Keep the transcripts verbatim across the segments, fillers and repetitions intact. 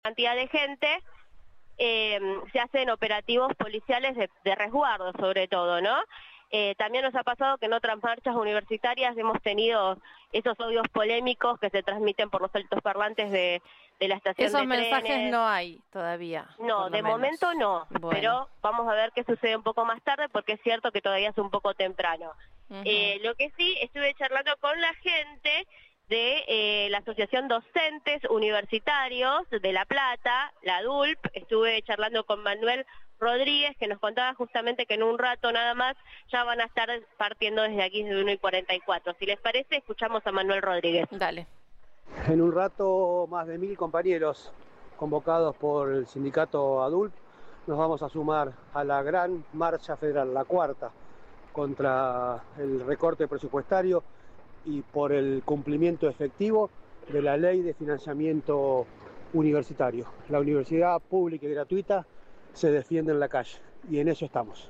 cantidad de gente, eh, se hacen operativos policiales de, de resguardo sobre todo, ¿no? Eh, también nos ha pasado que en otras marchas universitarias hemos tenido esos audios polémicos que se transmiten por los altoparlantes de, de la estación Esos de trenes. Esos mensajes no hay todavía. No, de menos. momento no, bueno. pero vamos a ver qué sucede un poco más tarde porque es cierto que todavía es un poco temprano. Uh-huh. eh, lo que sí, estuve charlando con la gente de eh, la Asociación Docentes Universitarios de La Plata, la D U L P, estuve charlando con Manuel Rodríguez, que nos contaba justamente que en un rato nada más ya van a estar partiendo desde aquí desde una y cuarenta y cuatro. Si les parece, escuchamos a Manuel Rodríguez. Dale. En un rato más de mil compañeros convocados por el sindicato A D U L P nos vamos a sumar a la gran marcha federal, la cuarta, contra el recorte presupuestario y por el cumplimiento efectivo de la ley de financiamiento universitario. La universidad pública y gratuita se defiende en la calle y en eso estamos.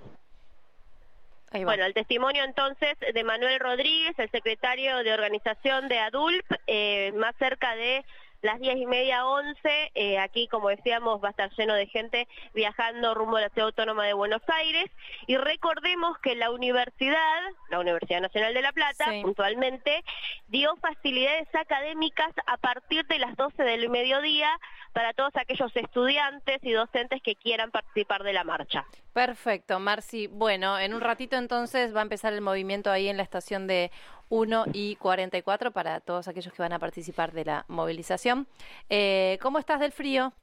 Bueno, el testimonio entonces de Manuel Rodríguez, el secretario de organización de A D U L P, eh, más cerca de las diez y media, once, eh, aquí como decíamos va a estar lleno de gente viajando rumbo a la Ciudad Autónoma de Buenos Aires, y recordemos que la universidad, la Universidad Nacional de La Plata, sí. puntualmente, dio facilidades académicas a partir de las doce del mediodía para todos aquellos estudiantes y docentes que quieran participar de la marcha. Perfecto, Marci. Bueno, en un ratito entonces va a empezar el movimiento ahí en la estación de uno y cuarenta y cuatro para todos aquellos que van a participar de la movilización. Eh, ¿Cómo estás del frío?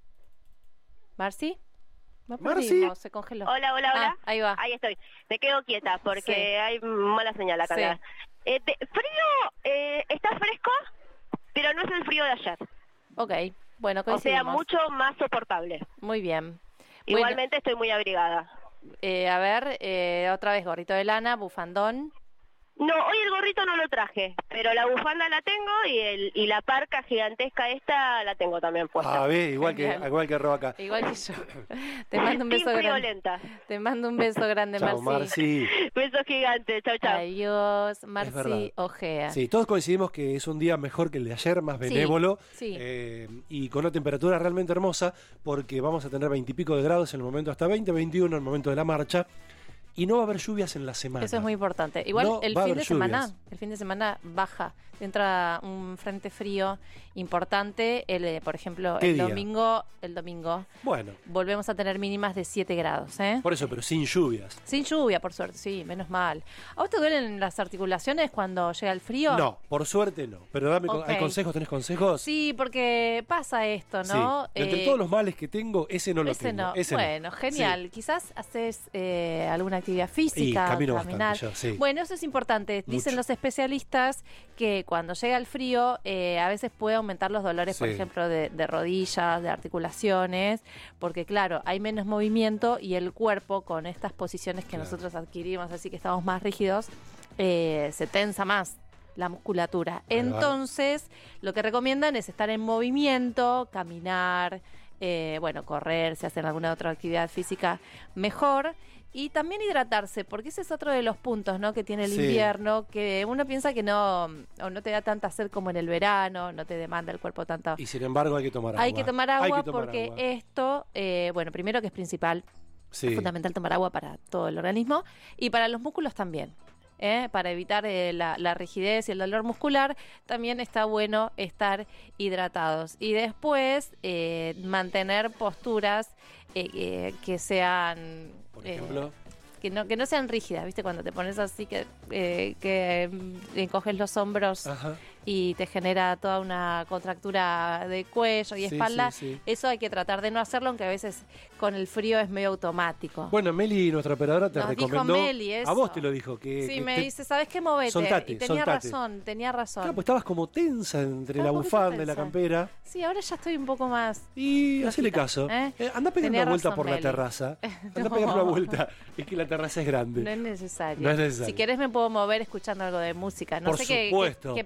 ¿Marci? No perdimos, se congeló. Hola, hola, hola. Ah, ahí va. Ahí estoy. Me quedo quieta porque sí. hay mala señal acá. Sí. Eh, te, frío, eh, está fresco, pero no es el frío de ayer. Ok, bueno, coincidimos. O sea, mucho más soportable. Muy bien. Igualmente bueno, estoy muy abrigada. Eh, a ver, eh, otra vez gorrito de lana, bufandón. No, hoy el gorrito no lo traje, pero la bufanda la tengo y el y la parca gigantesca esta la tengo también puesta. Ah, ve, igual que igual que Roca. Igual que yo. Te mando un beso grande. Te mando un beso grande, chau, Marci. Marci. Beso gigante, chau, chau. Adiós, Marci Ojea. Sí, todos coincidimos que es un día mejor que el de ayer, más benévolo, sí, sí. Eh, y con una temperatura realmente hermosa, porque vamos a tener veintipico de grados en el momento, hasta veinte, veintiuno en el momento de la marcha. Y no va a haber lluvias en la semana. Eso es muy importante. Igual no el fin de semana, lluvias. el fin de semana baja, entra un frente frío importante. El, por ejemplo, el día? domingo, el domingo. Bueno. Volvemos a tener mínimas de siete grados, ¿eh? Por eso, pero sin lluvias. Sin lluvia, por suerte, sí, menos mal. ¿A vos te duelen las articulaciones cuando llega el frío? No, por suerte no. Pero dame, okay. ¿hay consejos? ¿Tenés consejos? Sí, porque pasa esto, ¿no? Sí. Entre eh, todos los males que tengo, ese no lo ese tengo. No. Ese bueno, no. genial. Sí. Quizás haces eh, alguna actividad física, y camino caminar. Bastante, yo, sí. Bueno, eso es importante. Mucho. Dicen los especialistas que cuando llega el frío eh, a veces puede aumentar los dolores, sí. por ejemplo, de, de rodillas, de articulaciones, porque claro, hay menos movimiento y el cuerpo con estas posiciones que claro. nosotros adquirimos, así que estamos más rígidos, eh, se tensa más la musculatura. Entonces, lo que recomiendan es estar en movimiento, caminar, eh, bueno, correr, si hacen alguna otra actividad física, mejor. Y también hidratarse, porque ese es otro de los puntos, ¿no?, que tiene el sí. invierno, que uno piensa que no, o no te da tanta sed como en el verano, no te demanda el cuerpo tanto. Y sin embargo hay que tomar agua. Hay que tomar agua que tomar porque agua. esto, eh, bueno, primero que es principal, sí. es fundamental tomar agua para todo el organismo y para los músculos también. ¿Eh? Para evitar eh, la, la rigidez y el dolor muscular, también está bueno estar hidratados. Y después eh, mantener posturas eh, eh, que sean... Por ejemplo... Eh, que no, que no sean rígidas, ¿viste? Cuando te pones así, que, eh, que encoges los hombros Ajá. y te genera toda una contractura de cuello y sí, espalda. Sí, sí. Eso hay que tratar de no hacerlo, aunque a veces con el frío es medio automático. Bueno, Meli, nuestra operadora, te Nos recomendó. Dijo Meli eso. A vos te lo dijo. que Sí, que me te... dice, ¿sabes qué? Movete. Soltate, y tenía soltate. razón, tenía razón. Claro, pues estabas como tensa entre Estaba la bufanda y la campera. Sí, ahora ya estoy un poco más. Y hacele caso. ¿Eh? Eh, anda pegando tenía una vuelta razón, por Meli. la terraza. Anda no. pegando una vuelta. Es que la terraza es grande. No es necesario. No es necesario. Si querés me puedo mover escuchando algo de música. No por sé qué, qué, qué preparaste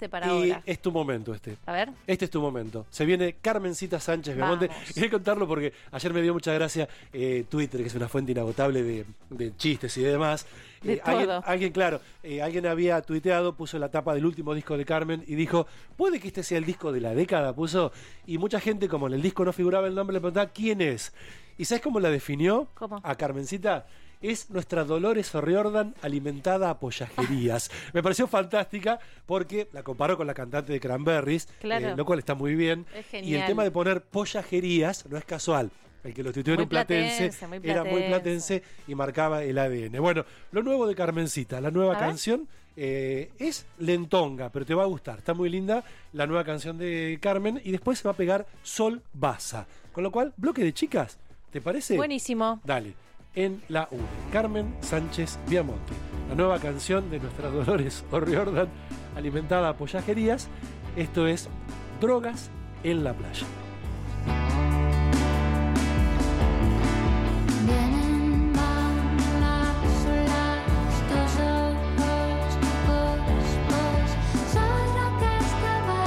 preparaste para y ahora. es tu momento este. A ver. Este es tu momento. Se viene Carmencita Sánchez Viamonte. Quería contarlo porque ayer me dio mucha gracia eh, Twitter, que es una fuente inagotable de, de chistes y demás. De Eh, todo. alguien, alguien, claro, eh, alguien había tuiteado, puso la tapa del último disco de Carmen y dijo, puede que este sea el disco de la década, puso. Y mucha gente, como en el disco no figuraba el nombre, le preguntaba, ¿quién es? ¿Y sabes cómo la definió? ¿Cómo? A Carmencita. Es nuestra Dolores O'Riordan alimentada a pollajerías. Me pareció fantástica porque la comparó con la cantante de Cranberries, Claro. eh, lo cual está muy bien. Es Y el genial. tema de poner pollajerías no es casual. El que lo tuiteó era Muy un platense, platense, muy era muy platense y marcaba el A D N. Bueno, lo nuevo de Carmencita, la nueva A ver. canción eh, es lentonga, pero te va a gustar. Está muy linda la nueva canción de Carmen y después se va a pegar Sol Baza. Con lo cual, bloque de chicas, ¿te parece? Buenísimo. Dale, en la U D E, Carmen Sánchez Viamonte, la nueva canción de nuestra Dolores O'Riordan, alimentada a pollajerías. Esto es Drogas en la Playa. Vienen, van las olas, tus ojos, vos, vos, sos lo que estaba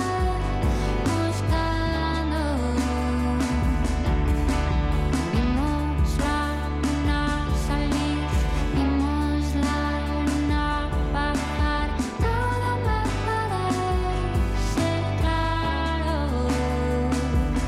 buscando. Vimos la luna salir, vimos la luna bajar, todo me parece claro.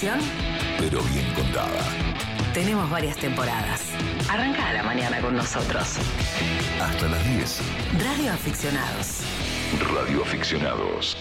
ficción, pero bien contada. tenemos varias temporadas. Arranca a la mañana con nosotros. Hasta las diez. Radio Aficionados. Radio Aficionados.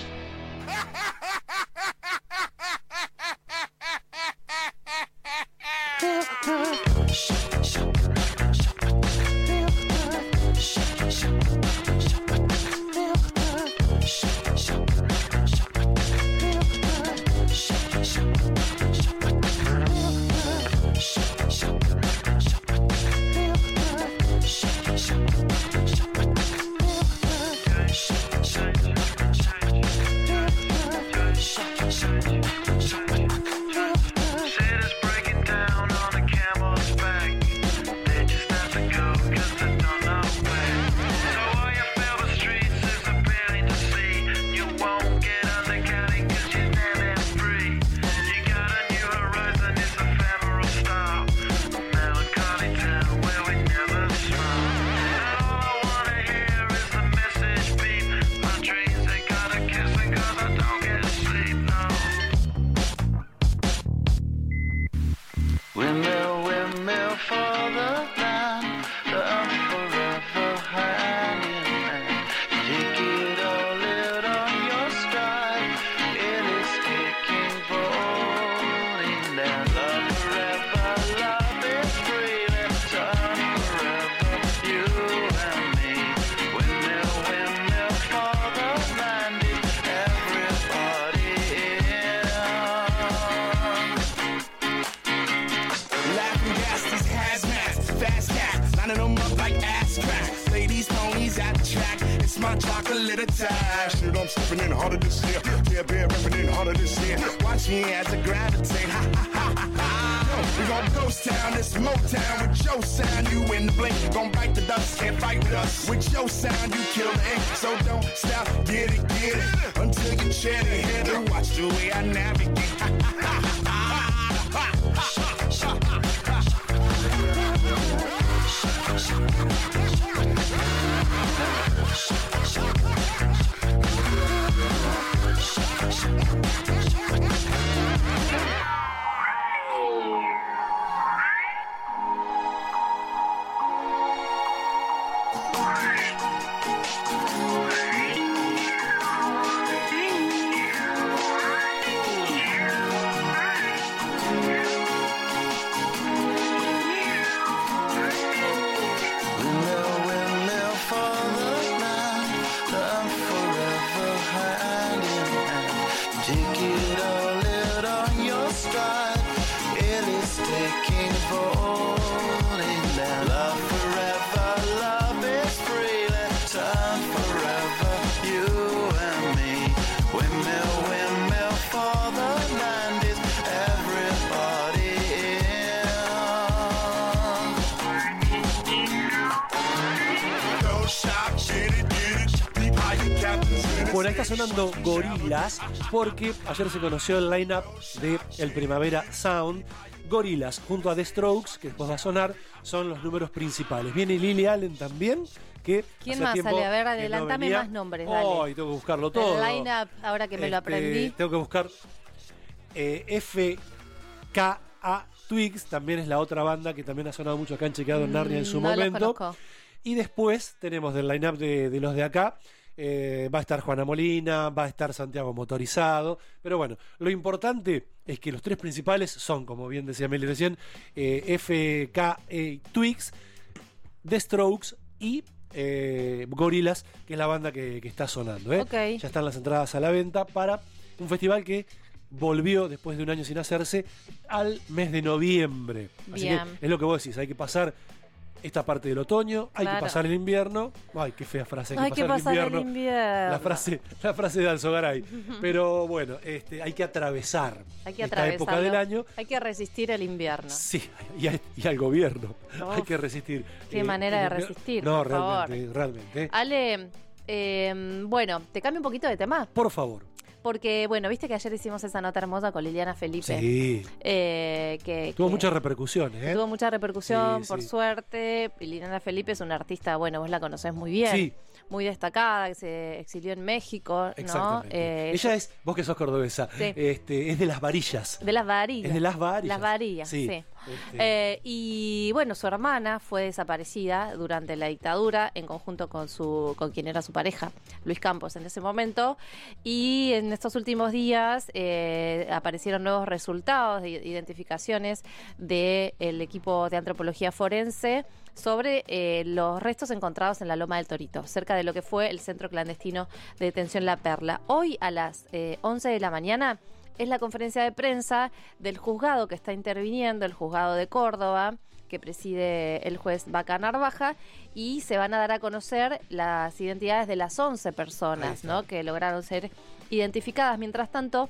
Bueno, ahí está sonando Gorillaz porque ayer se conoció el line-up de el Primavera Sound. Gorillaz junto a The Strokes, que después va a sonar, son los números principales. Viene Lily Allen también, que ¿quién hace más tiempo sale? A ver, que adelántame no más nombres, dale. Ay, tengo que buscarlo todo. El line-up, ahora que me lo Este, aprendí. Tengo que buscar eh, F K A Twigs, también es la otra banda que también ha sonado mucho acá en Chequeado en Narnia en su no los momento. conozco. Y después tenemos del line-up de, de los de acá. Eh, va a estar Juana Molina, va a estar Santiago Motorizado, pero bueno, lo importante es que los tres principales son, como bien decía Meli recién, eh, F K A Twigs, The Strokes y eh, Gorillaz, que es la banda que, que está sonando, ¿eh? Okay. Ya están las entradas a la venta para un festival que volvió después de un año sin hacerse al mes de noviembre. Así Bien. que es lo que vos decís, hay que pasar esta parte del otoño, hay Claro. que pasar el invierno. Ay, qué fea frase, hay, Hay que pasar el invierno. La frase, la frase de Alzogaray. Pero bueno, este, hay que atravesar Hay que esta época atravesarlo. del año. Hay que resistir el invierno. Sí, y, a- y al gobierno. Uf, hay que resistir. qué manera de resistir, No, por realmente, favor. realmente. Ale, eh, bueno, te cambio un poquito de tema. Por favor. porque, bueno, viste que ayer hicimos esa nota hermosa con Liliana Felipe. Sí. Eh, que, Tuvo que muchas repercusiones, ¿eh? Tuvo mucha repercusión, Sí, por sí. suerte. Liliana Felipe es una artista, bueno, vos la conocés muy bien. Sí. Muy destacada, que se exilió en México, ¿no? Exactamente. Eh, Ella es, vos que sos cordobesa, Sí. este, es de las varillas. de las varillas. Es de las varillas. Las varillas, sí. Sí. Este- Eh, y bueno, su hermana fue desaparecida durante la dictadura en conjunto con su con quien era su pareja, Luis Campos, en ese momento. Y en estos últimos días eh, aparecieron nuevos resultados de identificaciones del equipo de antropología forense sobre eh, los restos encontrados en la Loma del Torito, cerca de lo que fue el centro clandestino de detención La Perla. Hoy a las eh, once de la mañana es la conferencia de prensa del juzgado que está interviniendo, el juzgado de Córdoba, que preside el juez Vaca Narvaja, y se van a dar a conocer las identidades de las once personas, ¿no?, que lograron ser identificadas. Mientras tanto,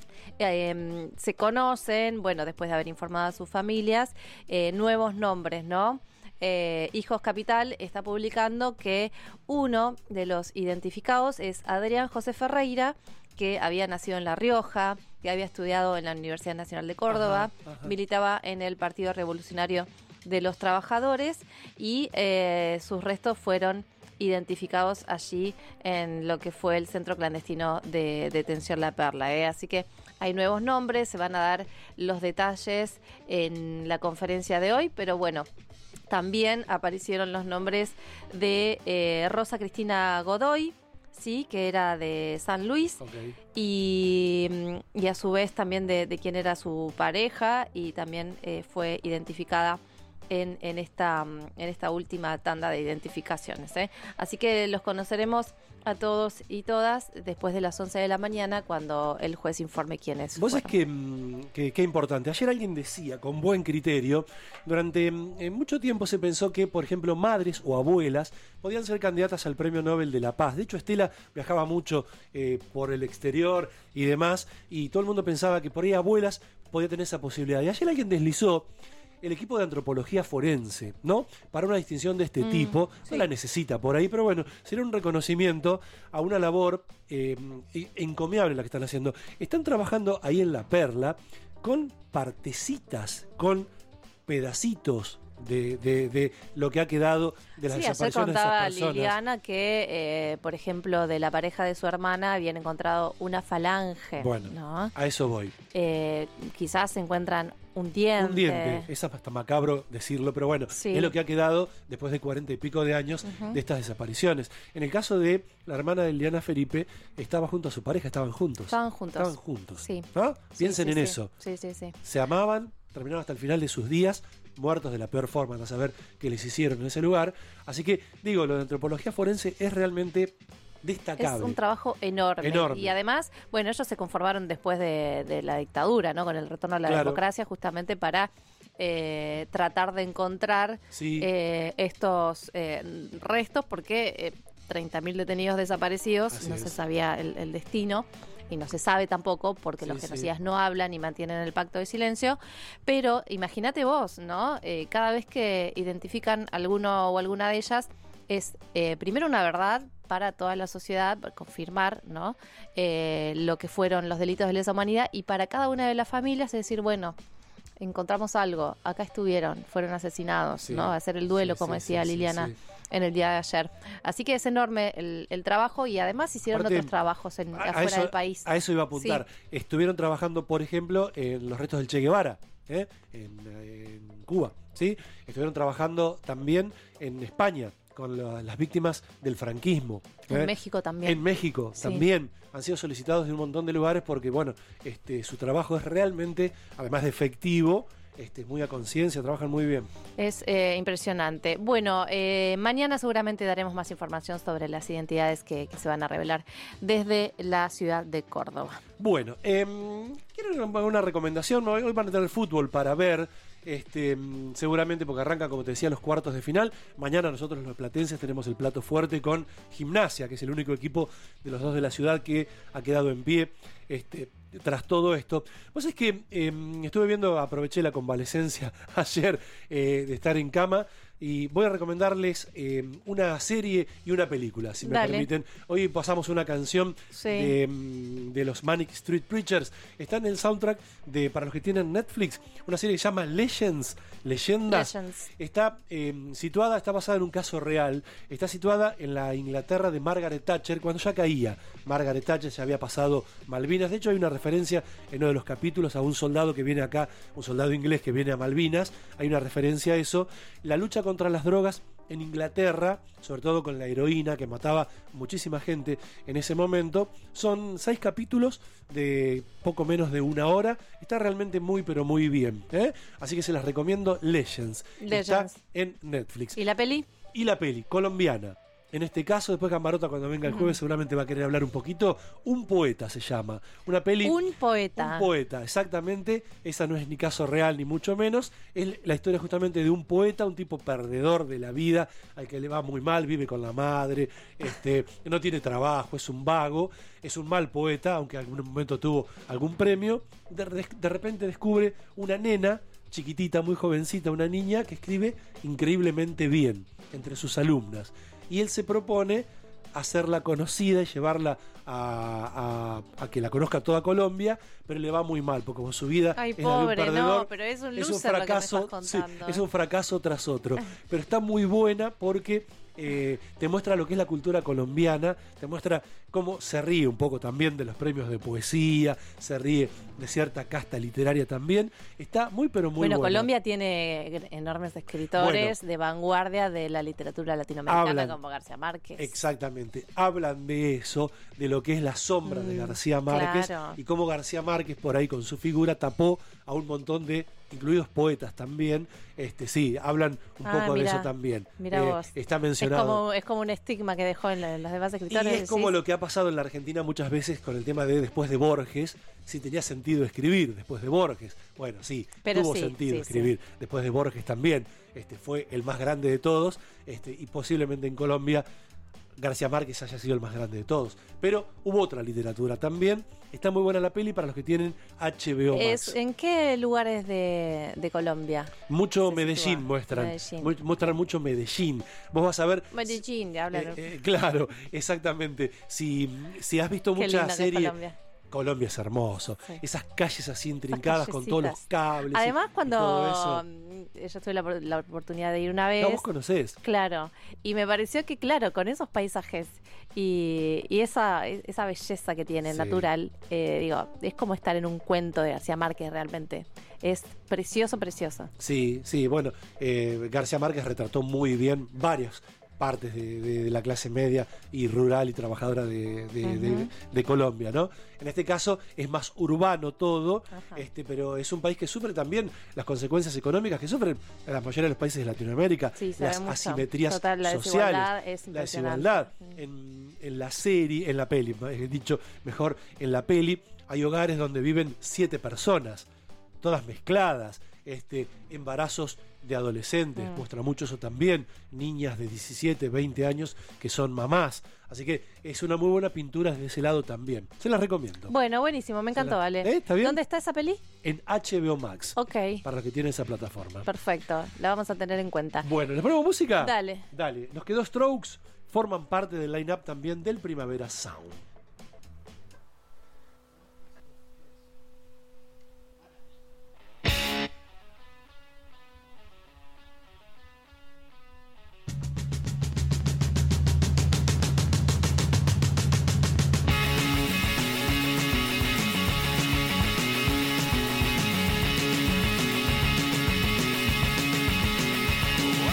eh, se conocen, bueno, después de haber informado a sus familias, eh, nuevos nombres, ¿no? Eh, Hijos Capital está publicando que uno de los identificados es Adrián José Ferreira, que había nacido en La Rioja, que había estudiado en la Universidad Nacional de Córdoba, Ajá, ajá. militaba en el Partido Revolucionario de los Trabajadores y eh, sus restos fueron identificados allí en lo que fue el centro clandestino de detención La Perla. ¿eh? Así que hay nuevos nombres, se van a dar los detalles en la conferencia de hoy, pero bueno, también aparecieron los nombres de eh, Rosa Cristina Godoy, sí, que era de San Luis, Ok. y, y a su vez también de, de quién era su pareja, y también eh, fue identificada en, en, esta, en esta última tanda de identificaciones. ¿eh? Así que los conoceremos a todos y todas después de las once de la mañana, cuando el juez informe quiénes Vos sabés fueron. que, que, que importante. Ayer alguien decía, con buen criterio, durante eh, mucho tiempo se pensó que, por ejemplo, madres o abuelas podían ser candidatas al Premio Nobel de la Paz. De hecho, Estela viajaba mucho eh, por el exterior y demás, y todo el mundo pensaba que por ahí abuelas podía tener esa posibilidad. Y ayer alguien deslizó el equipo de antropología forense, ¿no? Para una distinción de este Mm, tipo, sí. no la necesita por ahí, pero bueno, sería un reconocimiento a una labor eh, encomiable la que están haciendo. Están trabajando ahí en La Perla con partecitas, con pedacitos de, de, de lo que ha quedado de las Sí, ayer desapariciones de esas contaba personas. Liliana que, eh, por ejemplo, de la pareja de su hermana habían encontrado una falange. Bueno, ¿no? a eso voy. Eh, quizás se encuentran un diente. Un diente, es hasta macabro decirlo, pero bueno, Sí. es lo que ha quedado después de cuarenta y pico de años Ujú. de estas desapariciones. En el caso de la hermana de Liliana Felipe, estaba junto a su pareja, estaban juntos. Estaban juntos. Estaban juntos. Sí. ¿no? Sí, Piensen sí, en sí. eso. Sí, sí, sí. Se amaban, terminaron hasta el final de sus días, muertos de la peor forma, a saber qué les hicieron en ese lugar. Así que, digo, lo de antropología forense es realmente destacable. Es un trabajo enorme. Enorme. Y además, bueno, ellos se conformaron después de, de la dictadura, ¿no? Con el retorno a la Claro. democracia, justamente para eh, tratar de encontrar Sí. eh, estos eh, restos, porque eh, treinta mil detenidos desaparecidos, Así no es. se sabía el, el destino. Y no se sabe tampoco, porque Sí, los sí. genocidas no hablan y mantienen el pacto de silencio. Pero imagínate vos, ¿no? Eh, cada vez que identifican alguno o alguna de ellas, es eh, primero una verdad para toda la sociedad, para confirmar, ¿no? Eh, lo que fueron los delitos de lesa humanidad, y para cada una de las familias es decir, bueno, encontramos algo, acá estuvieron, fueron asesinados, Sí. ¿no? Hacer el duelo, Sí, como sí, decía sí, sí, Liliana sí. en el día de ayer. Así que es enorme el, el trabajo, y además hicieron Aparte, otros trabajos en, A- a afuera eso, del país. a eso iba a apuntar. Estuvieron trabajando, por ejemplo, en los restos del Che Guevara, ¿eh? en, en Cuba, ¿sí? Estuvieron trabajando también en España con la- las víctimas del franquismo. En ¿eh? México también. En México Sí. también han sido solicitados de un montón de lugares porque, bueno, este, su trabajo es realmente, además de efectivo, este, muy a conciencia, trabajan muy bien. Es eh, impresionante. Bueno, eh, mañana seguramente daremos más información sobre las identidades que, que se van a revelar desde la ciudad de Córdoba. Bueno, eh, quiero una, una recomendación. Hoy van a tener fútbol para ver. Este, mm, seguramente porque arrancan, como te decía, los cuartos de final. Mañana nosotros los platenses tenemos el plato fuerte con Gimnasia, que es el único equipo de los dos de la ciudad que ha quedado en pie este, tras todo esto. Vos es que eh, estuve viendo, aproveché la convalecencia ayer eh, de estar en cama. y voy a recomendarles eh, una serie y una película, si me Dale. permiten. Hoy pasamos una canción Sí. de, mm, de los Manic Street Preachers. Está en el soundtrack de, para los que tienen Netflix, una serie que se llama Legends, Leyendas. Legends. Está eh, situada, está basada en un caso real. Está situada en la Inglaterra de Margaret Thatcher, cuando ya caía Margaret Thatcher, se había pasado Malvinas. De hecho, hay una referencia en uno de los capítulos a un soldado que viene acá, un soldado inglés que viene a Malvinas. Hay una referencia a eso. La lucha contra las drogas en Inglaterra, sobre todo con la heroína que mataba muchísima gente en ese momento. Son seis capítulos de poco menos de una hora. Está realmente muy pero muy bien, ¿eh? Así que se las recomiendo. Legends. Legends. Está en Netflix. ¿Y la peli? Y la peli, colombiana. En este caso, después Gambarota cuando venga el jueves seguramente va a querer hablar un poquito. Un poeta se llama. Una peli... Un poeta. Un poeta, exactamente. Esa no es ni caso real ni mucho menos. Es la historia justamente de un poeta, un tipo perdedor de la vida, al que le va muy mal, vive con la madre, este, no tiene trabajo, es un vago, es un mal poeta, aunque en algún momento tuvo algún premio. De, de repente descubre una nena chiquitita, muy jovencita, una niña que escribe increíblemente bien entre sus alumnas. Y él se propone hacerla conocida y llevarla a, a, a que la conozca toda Colombia, pero le va muy mal, porque como su vida Ay, es la de un pobre, perdedor, no, pero es un es loser un fracaso, lo que me sí, estás contando. es un fracaso tras otro. Pero está muy buena porque eh, te muestra lo que es la cultura colombiana, te muestra cómo se ríe un poco también de los premios de poesía, se ríe de cierta casta literaria también. Está muy pero muy Bueno, buena. Colombia tiene enormes escritores de vanguardia de la literatura latinoamericana, Hablan. como García Márquez. Exactamente, hablan de eso, de lo que es la sombra de García Márquez, claro. y cómo García Márquez por ahí con su figura tapó a un montón de, incluidos poetas también, este sí, hablan un Ah, poco mira, de eso también. Mira Eh, vos. Está Es mencionado. como, es como un estigma que dejó en, la- en los demás Y escritores. es como decís. lo que ha pasado en la Argentina muchas veces con el tema de después de Borges, si tenía sentido escribir después de Borges. Bueno, sí, Pero tuvo sí, sentido sí, escribir después de Borges también. Este fue el más grande de todos, este, y posiblemente en Colombia García Márquez haya sido el más grande de todos. Pero hubo otra literatura también. Está muy buena la peli para los que tienen H B O Max. Es, ¿En qué lugares de, de Colombia? Mucho se Medellín sitúa? muestran. Medellín. Mu- Muestran mucho Medellín. Vos vas a ver. Medellín, de hablar. Eh, eh, claro, exactamente. Si, si has visto Qué lindo muchas que es series. Colombia. Colombia es hermoso. Sí. Esas calles así intrincadas con todos los callecitas. cables. y- Además, y cuando todo eso. mm, yo tuve la, por- la oportunidad de ir una vez. No, vos conocés. Claro, y me pareció que, claro, con esos paisajes y, y esa, esa belleza que tiene Sí. natural, eh, digo, es como estar en un cuento de García Márquez realmente. Es precioso, precioso. Sí, sí, bueno, eh, García Márquez retrató muy bien varias partes de, de- de la clase media y rural y trabajadora de, de- de- Ujú. de Colombia, ¿no? En este caso es más urbano todo, Ajá. este, pero es un país que sufre también las consecuencias económicas que sufren la mayoría de los países de Latinoamérica, Sí, se las ve mucho. asimetrías Total, la sociales, desigualdad es la impresionante. desigualdad. Mm. En, en la serie, en la peli, he dicho mejor, en la peli hay hogares donde viven siete personas, todas mezcladas, este, embarazos de adolescentes, Mm. muestra mucho eso también, niñas de diecisiete, veinte años que son mamás, así que es una muy buena pintura desde ese lado también, se las recomiendo. Bueno, buenísimo, me Se encantó, la- Vale. ¿Eh? ¿Está bien? ¿Dónde está esa peli? En H B O Max, Ok, para los que tienen esa plataforma. perfecto, la vamos a tener en cuenta. Bueno, ¿les ponemos música? Dale. Dale, nos quedó Strokes, forman parte del line-up también del Primavera Sound.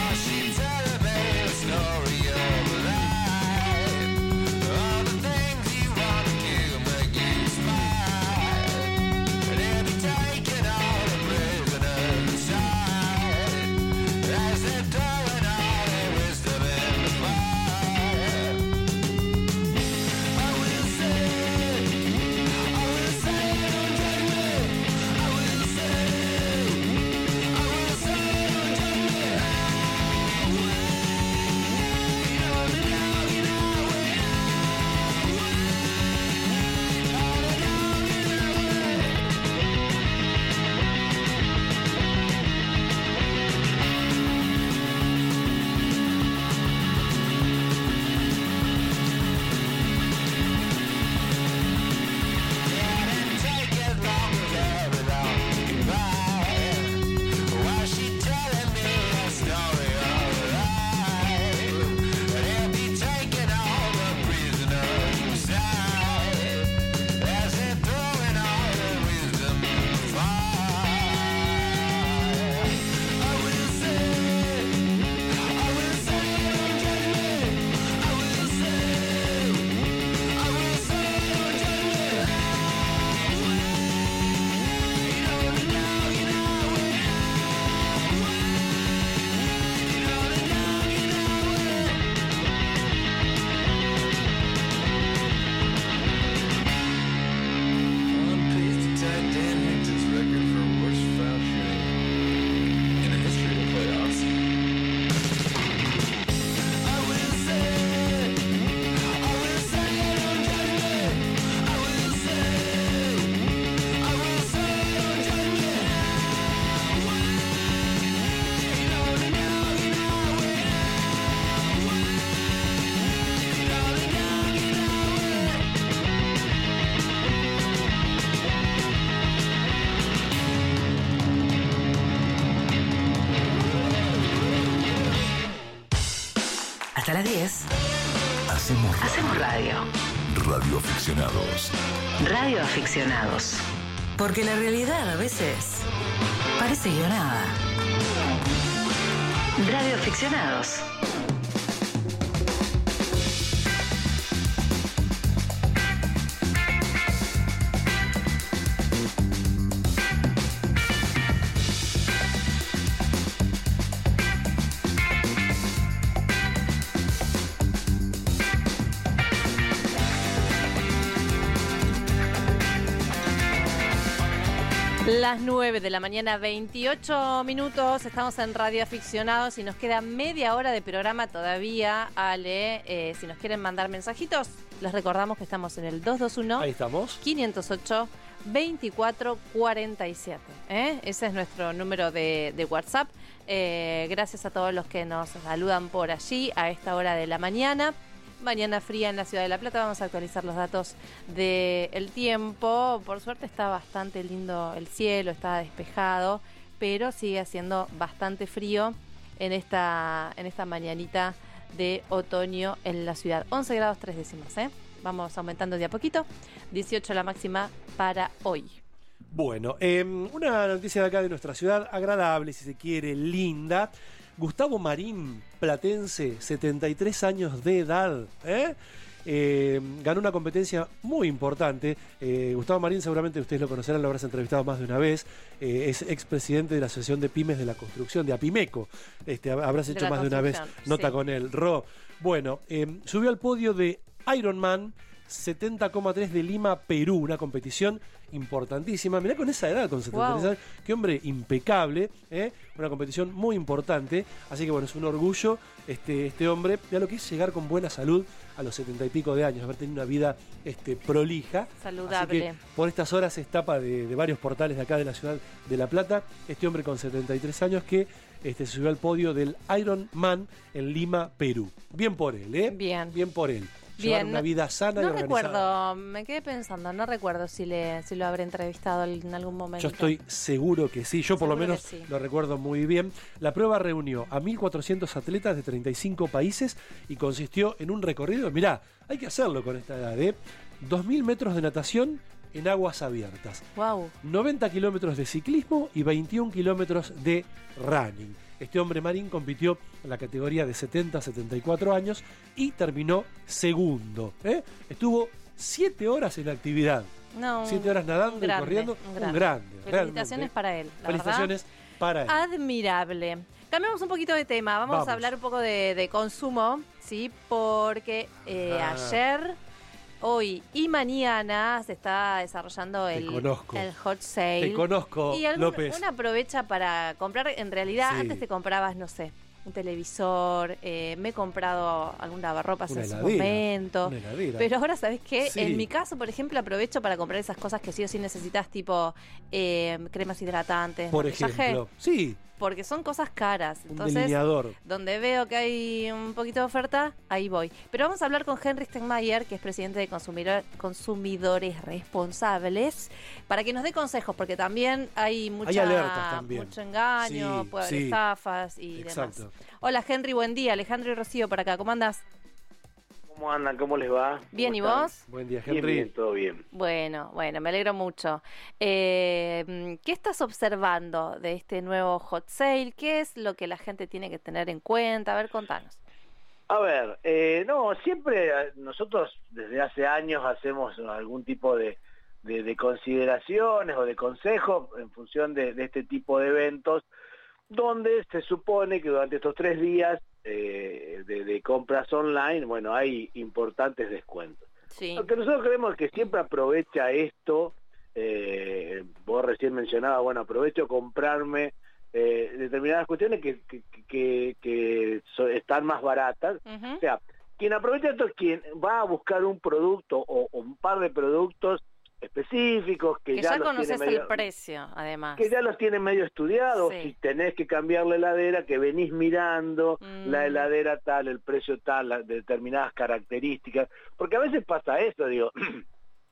Story of life, all the things Hasta las diez. Hacemos radio. Hacemos radio. Radioaficionados. Radioaficionados. Porque la realidad a veces parece guionada. Radioaficionados. Las nueve de la mañana, veintiocho minutos, estamos en Radio Aficionados y nos queda media hora de programa todavía, Ale. Eh, si nos quieren mandar mensajitos, les recordamos que estamos en el dos dos uno, Ahí estamos. quinientos ocho, veinticuatro cuarenta y siete. ¿eh? Ese es nuestro número de, de WhatsApp. Eh, gracias a todos los que nos saludan por allí a esta hora de la mañana. Mañana fría en la Ciudad de La Plata. Vamos a actualizar los datos del tiempo. Por suerte está bastante lindo el cielo, está despejado, pero sigue haciendo bastante frío en esta, en esta mañanita de otoño en la ciudad. once grados tres décimas, ¿eh? Vamos aumentando de a poquito. dieciocho la máxima para hoy. Bueno, eh, una noticia de acá de nuestra ciudad, agradable, si se quiere, linda. Gustavo Marín, platense, setenta y tres años de edad, ¿eh? Eh, ganó una competencia muy importante. eh, Gustavo Marín, seguramente ustedes lo conocerán, lo habrás entrevistado más de una vez. eh, es expresidente de la Asociación de Pymes de la Construcción, de APIMECO. Este, habrás hecho más de una vez nota sí. con él. Ro. Bueno, eh, subió al podio de Ironman setenta coma tres de Lima, Perú, una competición importantísima. Mirá con esa edad, con setenta y tres Wow. años, qué hombre impecable, ¿eh? Una competición muy importante, así que bueno, es un orgullo este, este hombre, ya lo que es llegar con buena salud a los setenta y pico de años, haber tenido una vida este, prolija. Saludable. Así que por estas horas es tapa de, de varios portales de acá de la ciudad de La Plata, este hombre con setenta y tres años que este, se subió al podio del Ironman en Lima, Perú. Bien por él, ¿eh? Bien. Bien por él. Llevar Bien, una vida sana y no organizada. recuerdo, me quedé pensando, no recuerdo si le si lo habré entrevistado en algún momento. Yo estoy seguro que sí, yo por lo Seguro menos que sí. lo recuerdo muy bien. La prueba reunió a mil cuatrocientos atletas de treinta y cinco países y consistió en un recorrido, mirá, hay que hacerlo con esta edad, ¿eh? dos mil metros de natación en aguas abiertas, Wow. noventa kilómetros de ciclismo y veintiún kilómetros de running. Este hombre Marín compitió en la categoría de setenta a setenta y cuatro años y terminó segundo, ¿eh? Estuvo siete horas en actividad. No, Siete horas nadando un grande, y corriendo. un Un grande. grande. Felicitaciones realmente. para él. La Felicitaciones para él. verdad, admirable. Cambiamos un poquito de tema. Vamos, Vamos. a hablar un poco de, de consumo, ¿sí? Porque eh, Ah. ayer, hoy y mañana se está desarrollando Te el, conozco. el hot sale. Te conozco, Y algún- López. uno aprovecha para comprar, en realidad Sí. antes te comprabas, no sé, un televisor, eh, me he comprado algún lavarropas Una en su heladera, momento. una heladera. Pero ahora, ¿sabes qué? Sí. En mi caso, por ejemplo, aprovecho para comprar esas cosas que sí o sí necesitas, tipo eh, cremas hidratantes, Por maquillaje, ejemplo. Sí, porque son cosas caras. un Entonces, delineador. donde veo que hay un poquito de oferta, ahí voy. Pero vamos a hablar con Henry Steinmeier, que es presidente de Consumidor- Consumidores Responsables, para que nos dé consejos, porque también hay mucha, Hay alertas también. mucho engaño, Sí, puede haber sí. estafas y Exacto. demás. Hola Henry, buen día. Alejandro y Rocío por acá, ¿cómo andás? ¿Cómo andan? ¿Cómo les va? Bien, ¿Cómo ¿y están? vos? Buen día, Bien, Henry. bien, todo bien. Bueno, bueno, me alegro mucho. Eh, ¿Qué estás observando de este nuevo hot sale? ¿Qué es lo que la gente tiene que tener en cuenta? A ver, contanos. A ver, eh, no, siempre eh, nosotros desde hace años hacemos algún tipo de, de, de consideraciones o de consejos en función de, de este tipo de eventos, donde se supone que durante estos tres días eh, de, de compras online, bueno, hay importantes descuentos. Sí. Lo que nosotros creemos es que siempre aprovecha esto, eh, vos recién mencionabas, bueno, aprovecho comprarme eh, determinadas cuestiones que, que, que, que so- están más baratas. Ujú. O sea, quien aprovecha esto es quien va a buscar un producto o, o un par de productos específicos que, Que ya, ya los conoces tiene medio, el precio, además. que ya los tiene medio estudiados. Sí. Si tenés que cambiar la heladera, que venís mirando Mm. la heladera tal, el precio tal, las determinadas características, porque a veces pasa eso, digo,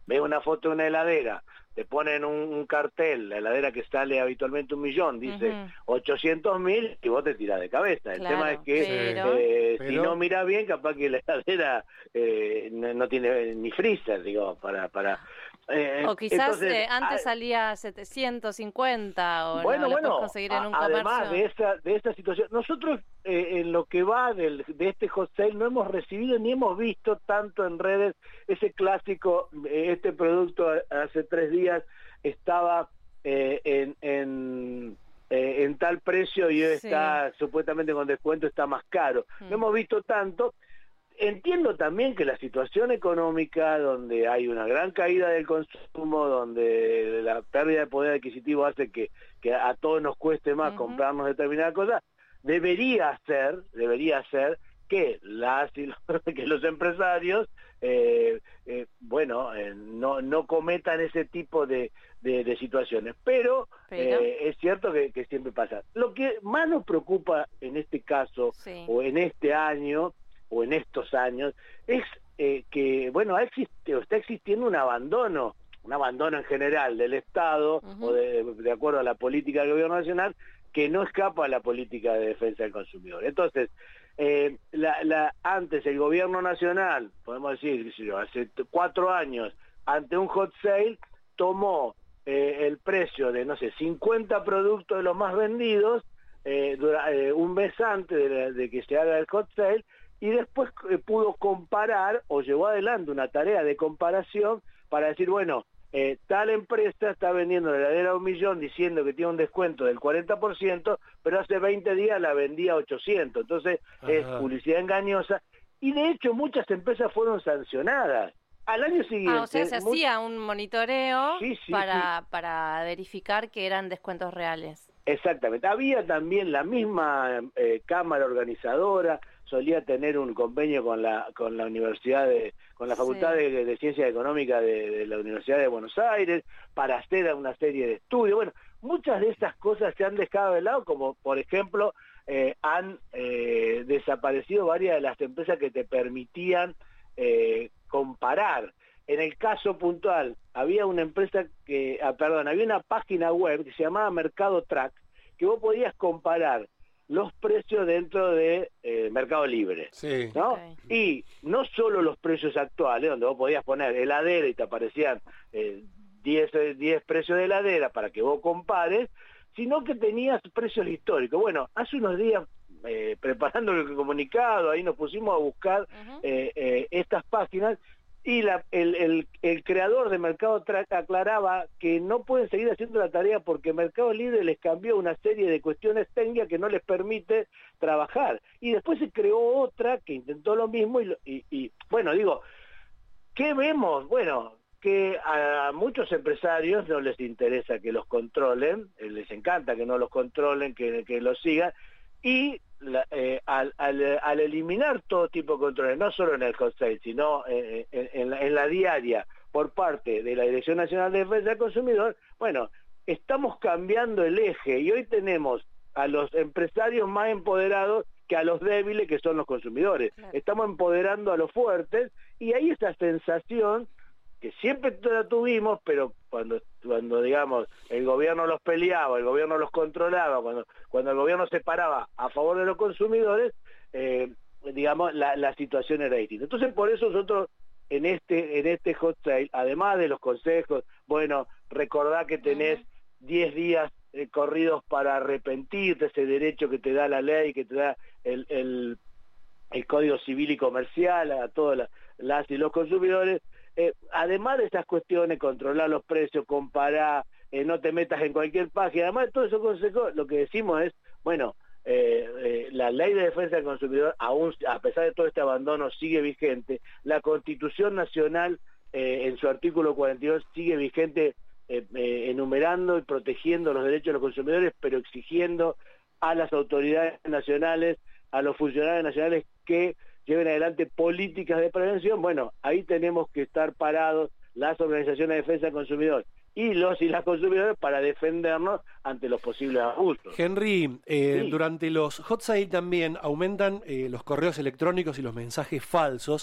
ves una foto de una heladera, te ponen un, un cartel, la heladera que sale habitualmente un millón, dice uh-huh. ochocientos mil y vos te tirás de cabeza. El claro, tema es que pero... Eh, pero... si no mirás bien, capaz que la heladera eh, no, no tiene ni freezer, digo, para... para Eh, o quizás entonces, eh, antes ah, salía setecientos cincuenta o bueno, no, bueno, lo conseguir en un además comercio. de esa de esa situación, nosotros eh, en lo que va del, de este hot sale no hemos recibido ni hemos visto tanto en redes ese clásico, eh, este producto hace tres días estaba eh, en, en, eh, en tal precio y hoy sí. está supuestamente con descuento, está más caro. Hmm. No hemos visto tanto. Entiendo también que la situación económica, donde hay una gran caída del consumo, donde la pérdida de poder adquisitivo hace que, que a todos nos cueste más uh-huh. comprarnos determinadas cosas, debería ser, debería ser que las y los, que los empresarios, eh, eh, bueno, eh, no, no cometan ese tipo de, de, de situaciones. Pero, Pero. Eh, es cierto que, que siempre pasa. Lo que más nos preocupa en este caso, sí. o en este año, o en estos años, es eh, que, bueno, ha existido, está existiendo un abandono, un abandono en general del Estado, uh-huh. o de, de acuerdo a la política del gobierno nacional, que no escapa a la política de defensa del consumidor. Entonces, eh, la, la, antes el gobierno nacional, podemos decir, qué sé yo, hace cuatro años, ante un hot sale, tomó eh, el precio de, no sé, cincuenta productos de los más vendidos, eh, dura, eh, un mes antes de, de que se haga el hot sale, y después eh, pudo comparar o llevó adelante una tarea de comparación para decir, bueno, eh, tal empresa está vendiendo la heladera a un millón diciendo que tiene un descuento del cuarenta por ciento, pero hace veinte días la vendía a ochocientos, entonces Ajá. es publicidad engañosa, y de hecho muchas empresas fueron sancionadas. Al año siguiente... Ah, o sea, se muy... hacía un monitoreo sí, sí, para, sí. para verificar que eran descuentos reales. Exactamente. Había también la misma eh, cámara organizadora, solía tener un convenio con la con la universidad de con la Facultad sí. de, de Ciencias Económicas de, de la Universidad de Buenos Aires para hacer una serie de estudios. Bueno, muchas de estas cosas se han dejado de lado, como por ejemplo eh, han eh, desaparecido varias de las empresas que te permitían eh, comparar. En el caso puntual, había una empresa que, ah, perdón, había una página web que se llamaba Mercado Track, que vos podías comparar los precios dentro de eh, Mercado Libre, sí. ¿no? Okay. Y no solo los precios actuales, donde vos podías poner heladera y te aparecían eh, diez, diez precios de heladera para que vos compares, sino que tenías precios históricos. Bueno, hace unos días, eh, preparando el comunicado, ahí nos pusimos a buscar uh-huh. eh, eh, estas páginas, y la, el, el, el creador de Mercado Track aclaraba que no pueden seguir haciendo la tarea porque Mercado Libre les cambió una serie de cuestiones técnicas que no les permite trabajar. Y después se creó otra que intentó lo mismo y, y, y bueno, digo, ¿qué vemos? Bueno, que a muchos empresarios no les interesa que los controlen, les encanta que no los controlen, que, que los sigan, y la, eh, al, al, al eliminar todo tipo de controles, no solo en el hot sale, sino eh, en, en, la, en la diaria por parte de la Dirección Nacional de Defensa del Consumidor, bueno, estamos cambiando el eje y hoy tenemos a los empresarios más empoderados que a los débiles, que son los consumidores. Claro. Estamos empoderando a los fuertes y hay esa sensación que siempre la tuvimos, pero cuando, cuando digamos, el gobierno los peleaba, el gobierno los controlaba, cuando, cuando el gobierno se paraba a favor de los consumidores, eh, digamos, la, la situación era distinta. Entonces, por eso nosotros en este, en este hot sale, además de los consejos, bueno, recordá que tenés diez días eh, corridos para arrepentirte, ese derecho que te da la ley, que te da el, el, el Código Civil y Comercial a todas las, las y los consumidores. Eh, además de esas cuestiones, controlar los precios, comparar, eh, no te metas en cualquier página, además de todos esos consejos, lo que decimos es, bueno, eh, eh, la ley de defensa del consumidor, aún a pesar de todo este abandono, sigue vigente, la Constitución Nacional eh, en su artículo cuarenta y dos sigue vigente, eh, eh, enumerando y protegiendo los derechos de los consumidores, pero exigiendo a las autoridades nacionales, a los funcionarios nacionales que lleven adelante políticas de prevención. Bueno, ahí tenemos que estar parados las organizaciones de defensa del consumidor y los y las consumidores para defendernos ante los posibles abusos. Henry, eh, sí. durante los hot sale también aumentan eh, los correos electrónicos y los mensajes falsos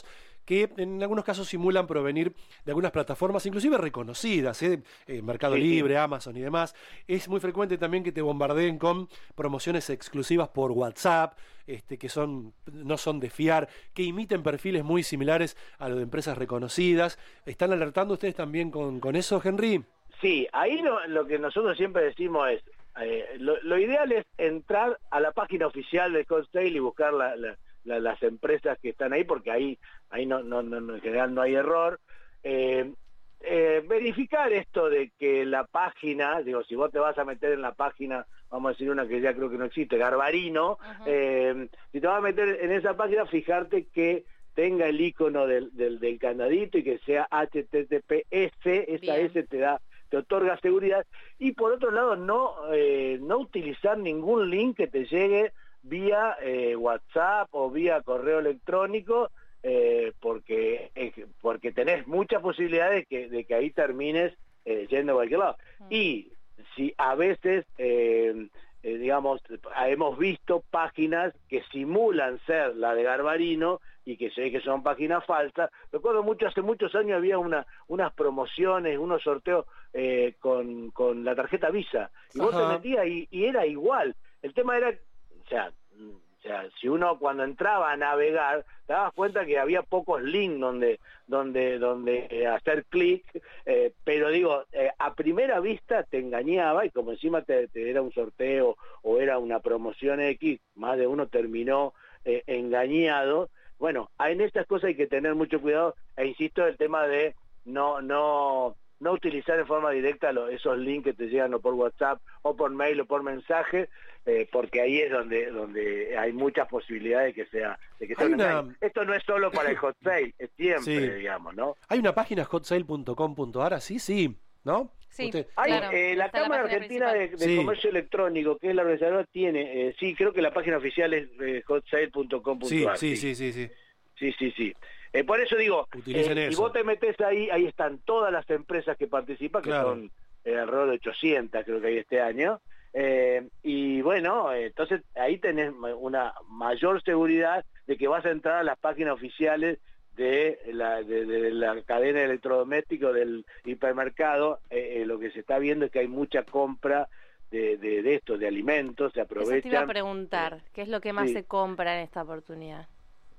que en algunos casos simulan provenir de algunas plataformas, inclusive reconocidas, ¿eh? Eh, Mercado Sí, Libre, sí. Amazon y demás. Es muy frecuente también que te bombardeen con promociones exclusivas por WhatsApp, este, que son no son de fiar, que imiten perfiles muy similares a los de empresas reconocidas. ¿Están alertando ustedes también con, con eso, Henry? Sí, ahí lo, lo que nosotros siempre decimos es, eh, lo, lo ideal es entrar a la página oficial de Hot Sale y buscar la, la, la, las empresas que están ahí, porque ahí ahí no, no, no, en general no hay error. Eh, eh, verificar esto de que la página, digo, si vos te vas a meter en la página, vamos a decir una que ya creo que no existe, Garbarino, uh-huh. eh, si te vas a meter en esa página, fijarte que tenga el icono del, del, del candadito y que sea H T T P S, esa Bien. S te da, te otorga seguridad, y por otro lado no, eh, no utilizar ningún link que te llegue vía eh, WhatsApp o vía correo electrónico, eh, porque eh, porque tenés muchas posibilidades de que, de que ahí termines eh, yendo a cualquier lado. Mm. Y si a veces, eh, eh, digamos, hemos visto páginas que simulan ser la de Garbarino y que se ve que son páginas falsas. Recuerdo mucho, hace muchos años había una, unas promociones, unos sorteos eh, con, con la tarjeta Visa, y Ajá. vos te metías y, y era igual. El tema era, o sea, o sea, si uno cuando entraba a navegar, te dabas cuenta que había pocos links donde donde donde eh, hacer clic, eh, pero digo, eh, a primera vista te engañaba, y como encima te, te era un sorteo o era una promoción X, más de uno terminó eh, engañado. Bueno, en estas cosas hay que tener mucho cuidado, e insisto, el tema de no no no utilizar en forma directa los, esos links que te llegan o por WhatsApp o por mail o por mensaje, eh, porque ahí es donde donde hay muchas posibilidades de que sea de que sea una... un esto no es solo para el hot sale, es siempre, sí. digamos, ¿no? Hay una página hot sale punto com punto a r, sí, sí, ¿no? Sí, Usted... Hay, claro, eh, la Cámara la Argentina de, de sí. Comercio Electrónico, que es la organizadora, tiene, eh, sí, creo que la página oficial es eh, hot sale punto com punto a r. Sí, sí, sí, sí, sí. Sí, sí, sí. Eh, por eso digo, eh, si vos te metés ahí, ahí están todas las empresas que participan, que claro. son eh, alrededor de ochocientas, creo que hay este año. Eh, y bueno, eh, entonces ahí tenés una mayor seguridad de que vas a entrar a las páginas oficiales de la, de, de la cadena de electrodomésticos del hipermercado. Eh, eh, lo que se está viendo es que hay mucha compra de, de, de esto, de alimentos, se aprovechan. Eso te iba a preguntar, eh, ¿qué es lo que más sí. se compra en esta oportunidad?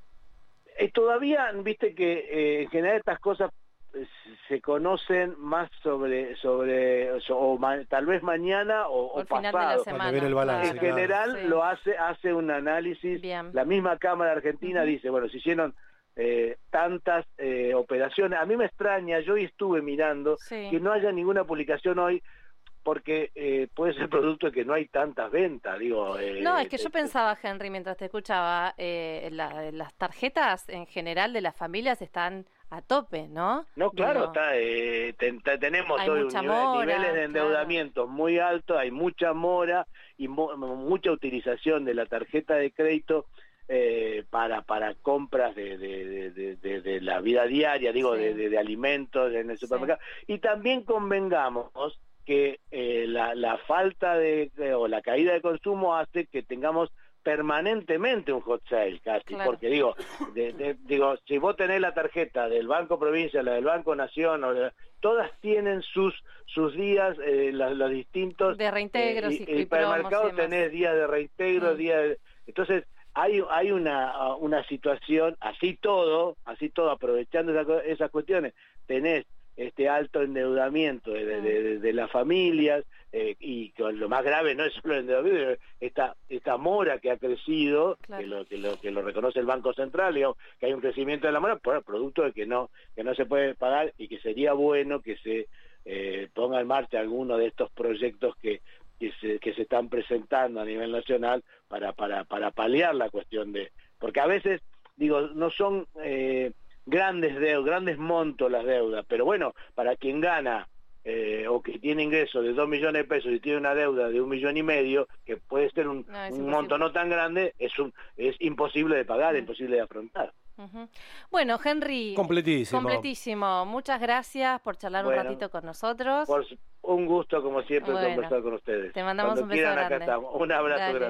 Eh, todavía, viste que eh, en general estas cosas eh, se conocen más sobre, sobre o, o ma, tal vez mañana o, o pasado. Semana, el balance, en claro. general sí. lo hace, hace un análisis. Bien. La misma Cámara Argentina uh-huh. dice, bueno, se hicieron eh, tantas eh, operaciones. A mí me extraña, yo hoy estuve mirando, sí. que no haya ninguna publicación hoy, porque eh, puede ser producto de que no hay tantas ventas, digo. Eh, no, es que yo eh, pensaba, Henry, mientras te escuchaba, eh, la, las tarjetas en general de las familias están a tope, ¿no? No, claro, digo, está, eh, ten, ten, tenemos hay hoy mucha nivel, mora, niveles de endeudamiento claro. muy altos, hay mucha mora y mo, mucha utilización de la tarjeta de crédito eh, para para compras de, de, de, de, de la vida diaria, digo, sí. de, de, de alimentos en el supermercado. Sí. Y también convengamos que eh, la, la falta de, de o la caída de consumo hace que tengamos permanentemente un hot sale casi, claro. porque digo, de, de, digo, si vos tenés la tarjeta del Banco Provincia, la del Banco Nación, o de, todas tienen sus sus días, eh, los, los distintos de reintegros eh, y, y hipermercados tenés días de reintegro, mm. días de, entonces hay hay una una situación, así todo, así todo, aprovechando esa, esas cuestiones, tenés este alto endeudamiento de, de, de, de las familias, eh, y con lo más grave no es solo el endeudamiento, esta, esta mora que ha crecido, claro. que, lo, que, lo, que lo reconoce el Banco Central, digamos, que hay un crecimiento de la mora, por producto de que no, que no se puede pagar, y que sería bueno que se eh, ponga en marcha alguno de estos proyectos que, que, se, que se están presentando a nivel nacional para, para, para paliar la cuestión de... Porque a veces, digo, no son... Eh, grandes deudas, grandes montos las deudas, pero bueno, para quien gana eh, o que tiene ingresos de dos millones de pesos y tiene una deuda de un millón y medio, que puede ser un, no, un monto no tan grande, es un es imposible de pagar, uh-huh. imposible de afrontar. Uh-huh. Bueno, Henry, completísimo. completísimo. Muchas gracias por charlar bueno, un ratito con nosotros. Por un gusto, como siempre, bueno, conversar con ustedes. Te mandamos Cuando un beso quieran, grande. acá estamos. Un abrazo Dale. grande.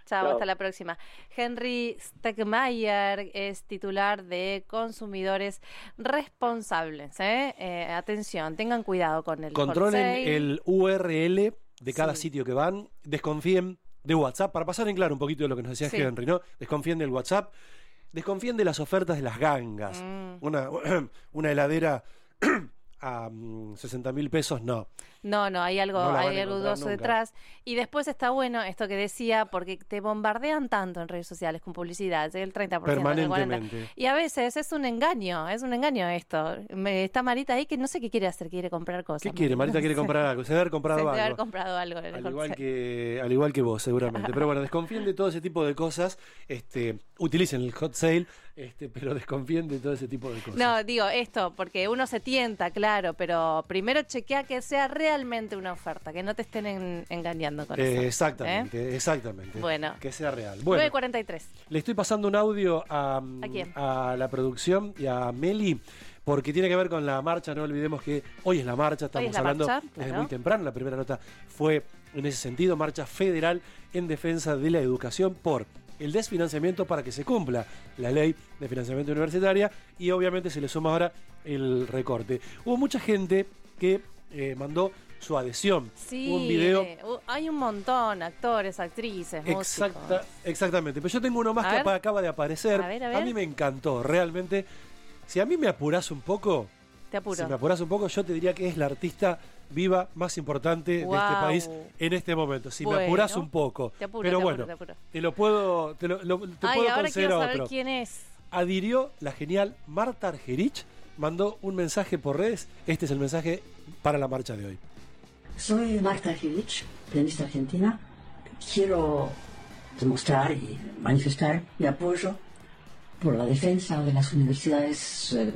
Chao, Chao. hasta la próxima. Henry Stegmaier es titular de Consumidores Responsables. ¿eh? Eh, atención, tengan cuidado con el Controlen wholesale. el U R L de cada Sí. sitio que van, desconfíen de WhatsApp, para pasar en claro un poquito de lo que nos decía Sí. Henry, ¿no? Desconfíen del WhatsApp, desconfíen de las ofertas de las gangas. Mm. Una, una heladera a mm, sesenta mil pesos, no. No, no, hay algo, No la van hay a algo encontrar dudoso nunca. detrás. Y después está bueno esto que decía, porque te bombardean tanto en redes sociales con publicidad, el treinta por ciento, el cuarenta por ciento. Permanentemente. Y a veces es un engaño, es un engaño esto. Me, está Marita ahí que no sé qué quiere hacer, quiere comprar cosas. ¿Qué quiere? Marita quiere comprar algo. Se debe haber Se comprado debe haber algo. comprado algo. en el Al igual, wholesale. que, al igual que vos, seguramente. Pero bueno, desconfíen de todo ese tipo de cosas. Este, utilicen el hot sale, este, pero desconfíen de todo ese tipo de cosas. No, digo esto, porque uno se tienta, claro, pero primero chequea que sea realmente una oferta, que no te estén en- engañando con Eh, eso. exactamente, exactamente. Bueno. Que sea real. nueve Bueno, cuarenta y tres. le estoy pasando un audio a, ¿A quién? a la producción y a Meli, porque tiene que ver con la marcha. No olvidemos que hoy es la marcha, estamos es la hablando marcha, desde claro. muy temprano. La primera nota fue en ese sentido, marcha federal en defensa de la educación por el desfinanciamiento para que se cumpla la ley de financiamiento universitaria, y obviamente se le suma ahora el recorte. Hubo mucha gente que eh, mandó su adhesión. Sí, Hubo un video. eh, uh, hay un montón, actores, actrices, Exacta, músicos. exactamente, pero yo tengo uno más A que ver. apa- acaba de aparecer. A ver, a ver. mí me encantó, realmente. Si a mí me apurás un poco, Te apuro. si me apurás un poco, yo te diría que es la artista viva más importante de este Guau. país en este momento. Si Bueno. me apurás un poco. Te apuro, pero te bueno, apuro, te apuro. te lo puedo, te lo, lo- te Ay, puedo ahora conceder quiero a saber otro. quién es. Adhirió la genial Marta Argerich, mandó un mensaje por redes. Este es el mensaje para la marcha de hoy. Soy Marta Argerich, pianista argentina. Quiero demostrar y manifestar mi apoyo por la defensa de las universidades eh,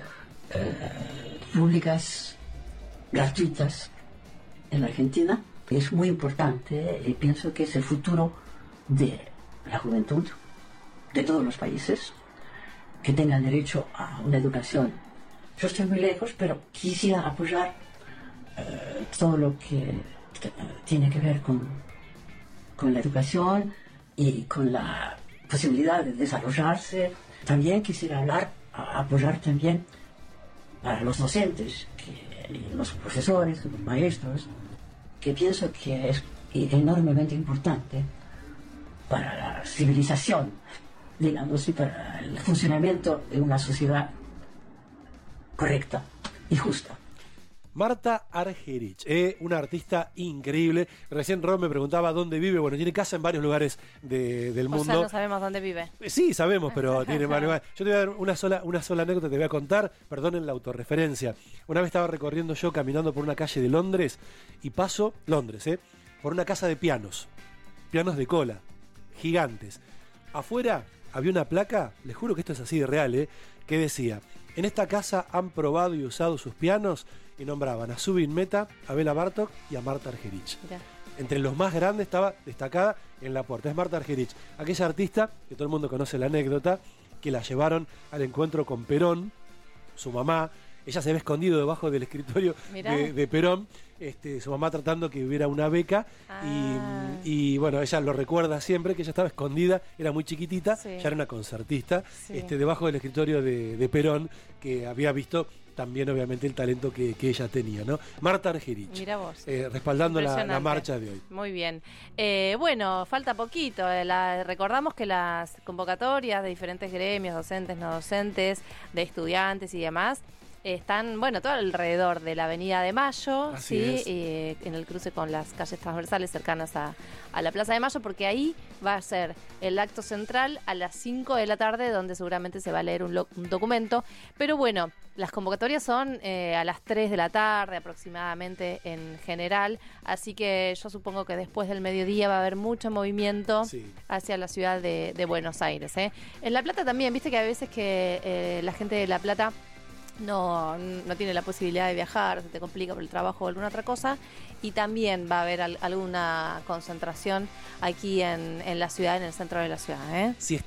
eh, públicas gratuitas en Argentina. Es muy importante y pienso que es el futuro de la juventud de todos los países que tengan derecho a una educación. Yo estoy muy lejos, pero quisiera apoyar eh, todo lo que eh, tiene que ver con, con la educación y con la posibilidad de desarrollarse. También quisiera hablar, a- apoyar también a los docentes, que, y los profesores, los maestros, que pienso que es enormemente importante para la civilización, digamos, y para el funcionamiento de una sociedad correcta y justa. Marta Argerich, eh, una artista increíble. Recién Ron me preguntaba dónde vive. Bueno, tiene casa en varios lugares de- del O mundo. sea, no sabemos dónde vive. Eh, Sí, sabemos, pero tiene varios lugares. Yo te voy a dar una sola, una sola anécdota, te voy a contar, perdonen la autorreferencia. Una vez estaba recorriendo yo, caminando por una calle de Londres, y paso, Londres, ¿eh? por una casa de pianos. Pianos de cola, gigantes. Afuera había una placa, les juro que esto es así de real, ¿eh? que decía: en esta casa han probado y usado sus pianos, y nombraban a Zubin Mehta, a Bela Bartok y a Marta Argerich. Mirá. Entre los más grandes estaba destacada en la puerta. Es Marta Argerich, aquella artista que todo el mundo conoce la anécdota, que la llevaron al encuentro con Perón, su mamá. Ella se había escondido debajo del escritorio Mirá. de, de Perón, este, su mamá tratando que hubiera una beca. Ah. Y, y, bueno, ella lo recuerda siempre, que ella estaba escondida, era muy chiquitita, Sí. ya era una concertista, Sí. este, debajo del escritorio de, de Perón, que había visto también obviamente el talento que, que ella tenía, ¿no? Marta Argerich, Mira vos. eh, respaldando la, la Impresionante. marcha de hoy. Muy bien. Eh, bueno, falta poquito. Eh, la- recordamos que las convocatorias de diferentes gremios, docentes, no docentes, de estudiantes y demás, eh, están, bueno, todo alrededor de la Avenida de Mayo, Así sí, es. eh, en el cruce con las calles transversales cercanas a, a la Plaza de Mayo, porque ahí va a ser el acto central a las cinco de la tarde, donde seguramente se va a leer un, lo- un documento. Pero bueno, las convocatorias son eh, a las tres de la tarde aproximadamente en general, así que yo supongo que después del mediodía va a haber mucho movimiento Sí. hacia la ciudad de, de Buenos Aires. ¿eh? En La Plata también, viste que a veces que eh, la gente de La Plata no, no tiene la posibilidad de viajar, se te complica por el trabajo o alguna otra cosa, y también va a haber al- alguna concentración aquí en, en la ciudad, en el centro de la ciudad. ¿eh? Si estás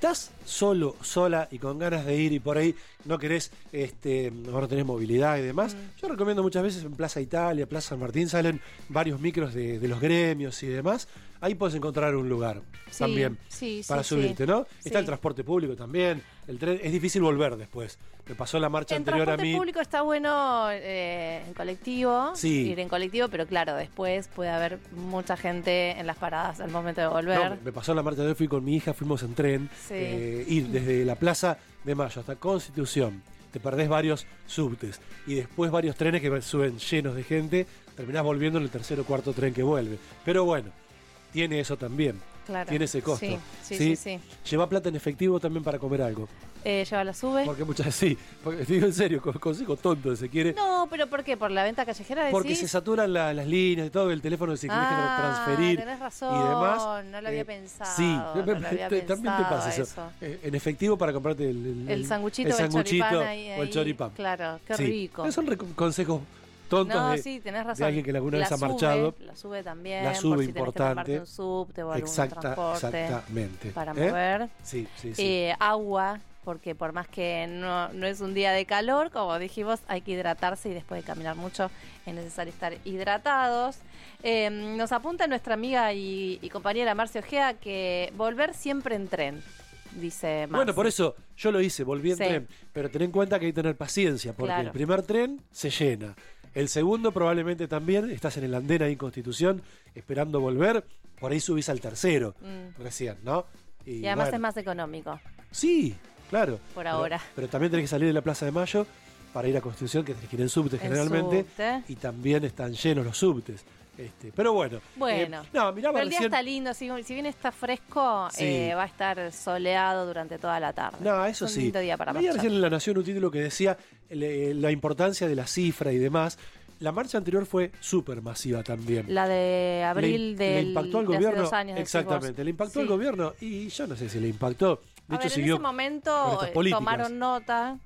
solo, sola y con ganas de ir y por ahí no querés, este, no tenés movilidad y demás, mm. yo recomiendo muchas veces en Plaza Italia, Plaza San Martín, salen varios micros de, de los gremios y demás. Ahí puedes encontrar un lugar sí, también sí, para sí, subirte, sí. ¿no? Sí. Está el transporte público también, el tren, es difícil volver después. Me pasó la marcha en anterior a mí. El transporte público está bueno eh, en colectivo, sí. ir en colectivo, pero claro, después puede haber mucha gente en las paradas al momento de volver. No, me pasó la marcha de hoy, fui con mi hija, fuimos en tren, sí. eh, ir desde la Plaza de Mayo hasta Constitución. Te perdés varios subtes y después varios trenes que suben llenos de gente, terminás volviendo en el tercer o cuarto tren que vuelve. Pero bueno, tiene eso también, claro. tiene ese costo. Sí, sí, ¿sí? sí, sí. Lleva plata en efectivo también para comer algo. Eh, ¿Lleva la sube? Porque muchas sí, porque te digo en serio, consejo tonto si se quiere. No, pero ¿por qué? ¿Por la venta callejera decís? Porque se saturan la, las líneas y todo, el teléfono si querés ah, transferir tenés razón, y demás. No lo había eh, pensado. Sí, no me, lo había te, también te pasa eso. eso. Eh, en efectivo para comprarte el, el, el sanguchito, el sanguchito o el choripán. Ahí, o el choripán. Claro, qué sí. rico. Esos son consejos tontos no, de, sí, tenés razón. de alguien que alguna vez la ha sube, marchado. La sube también. La sube por si importante. Tenés que un subte o algún Exacta, transporte exactamente. para ¿Eh? mover. Sí, sí, sí. Eh, agua, porque por más que no, no es un día de calor, como dijimos, hay que hidratarse y después de caminar mucho es necesario estar hidratados. Eh, nos apunta nuestra amiga y, y compañera Marcia Ojea que volver siempre en tren, dice Marcia. Bueno, por eso yo lo hice, volví en sí. tren. Pero ten en cuenta que hay que tener paciencia, porque claro. el primer tren se llena. El segundo probablemente también, estás en el andén ahí en Constitución, esperando volver, por ahí subís al tercero, mm. recién, ¿no? Y, y además bueno. es más económico. Sí, claro. Por pero, ahora. Pero también tenés que salir de la Plaza de Mayo para ir a Constitución, que tenés que ir en subte en generalmente. Subte. Y también están llenos los subtes. Este, pero bueno. Bueno. Eh, no, mirá, pero el día recién... está lindo. Si, si bien está fresco, sí. eh, va a estar soleado durante toda la tarde. No, eso es un sí. lindo día para Veía marchar. recién en La Nación un título que decía le, la importancia de la cifra y demás. La marcha anterior fue súper masiva también. La de abril le, del, le impactó al de hace gobierno. dos años. Exactamente, le impactó sí. al gobierno y yo no sé si le impactó. De A hecho, ver, siguió en ese momento tomaron nota.